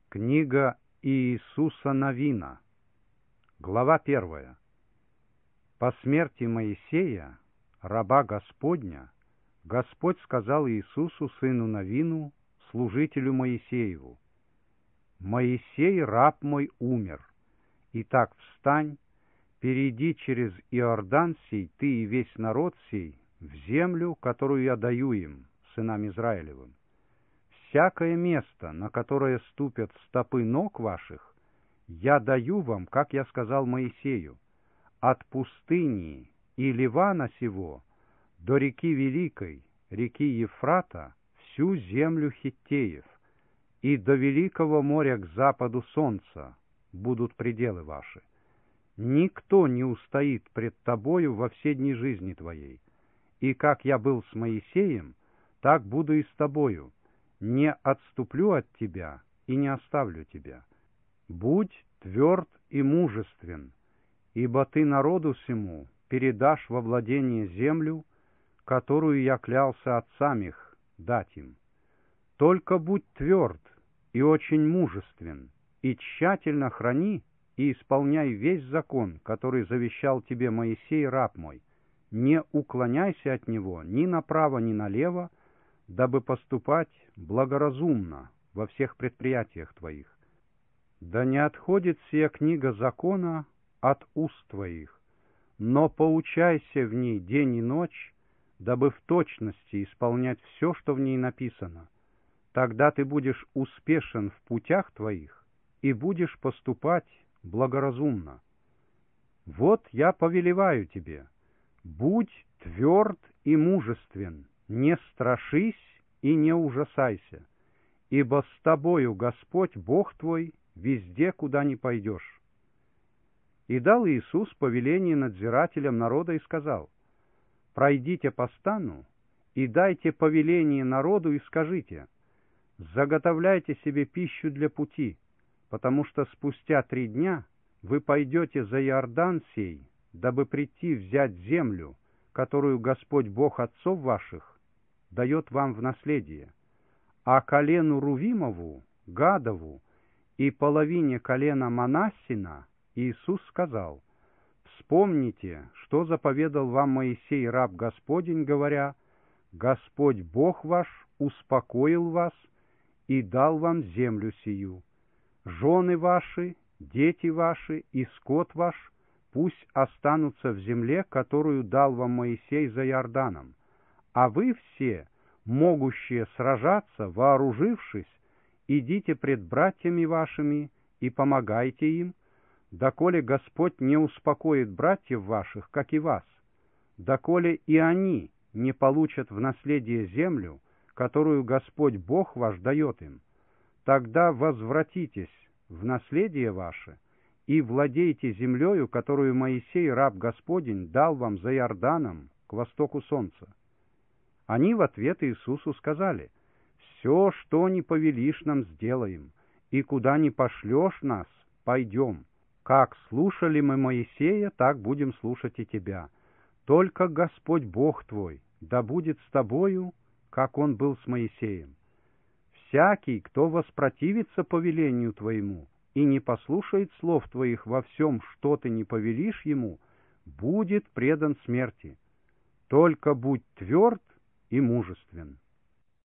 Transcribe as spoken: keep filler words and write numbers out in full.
Книга Иисуса Навина, глава первая. По смерти Моисея, раба Господня, Господь сказал Иисусу, сыну Навину, служителю Моисееву: «Моисей, раб мой, умер. Итак, встань, перейди через Иордан сей, ты и весь народ сей, в землю, которую я даю им, сынам Израилевым. Всякое место, на которое ступят стопы ног ваших, я даю вам, как я сказал Моисею, от пустыни и Ливана сего до реки Великой, реки Ефрата, всю землю хиттеев, и до великого моря к западу солнца будут пределы ваши. Никто не устоит пред тобою во все дни жизни твоей. И как я был с Моисеем, так буду и с тобою. Не отступлю от тебя и не оставлю тебя. Будь тверд и мужествен, ибо ты народу сему передашь во владение землю, которую я клялся отцам их дать им. Только будь тверд и очень мужествен, и тщательно храни и исполняй весь закон, который завещал тебе Моисей, раб мой. Не уклоняйся от него ни направо, ни налево, дабы поступать благоразумно во всех предприятиях твоих. Да не отходит сия книга закона от уст твоих, но поучайся в ней день и ночь, дабы в точности исполнять все, что в ней написано. Тогда ты будешь успешен в путях твоих и будешь поступать благоразумно. Вот я повелеваю тебе: будь тверд и мужествен, не страшись и не ужасайся, ибо с тобою Господь Бог твой везде, куда ни пойдешь». И дал Иисус повеление надзирателям народа и сказал: «Пройдите по стану и дайте повеление народу и скажите: заготовляйте себе пищу для пути, потому что спустя три дня вы пойдете за Иордан сей, дабы прийти взять землю, которую Господь Бог отцов ваших дает вам в наследие. А колену Рувимову, Гадову и половине колена Манассина Иисус сказал: вспомните, что заповедал вам Моисей, раб Господень, говоря: Господь Бог ваш успокоил вас и дал вам землю сию. Жены ваши, дети ваши и скот ваш пусть останутся в земле, которую дал вам Моисей за Иорданом. А вы все, могущие сражаться, вооружившись, идите пред братьями вашими и помогайте им, доколе Господь не успокоит братьев ваших, как и вас, доколе и они не получат в наследие землю, которую Господь Бог ваш дает им. Тогда возвратитесь в наследие ваше и владейте землею, которую Моисей, раб Господень, дал вам за Иорданом к востоку солнца». Они в ответ Иисусу сказали: «Все, что не повелишь нам, сделаем, и куда не пошлешь нас, пойдем. Как слушали мы Моисея, так будем слушать и тебя. Только Господь Бог твой да будет с тобою, как Он был с Моисеем. Всякий, кто воспротивится повелению твоему и не послушает слов твоих во всем, что ты не повелишь ему, будет предан смерти. Только будь тверд и мужествен».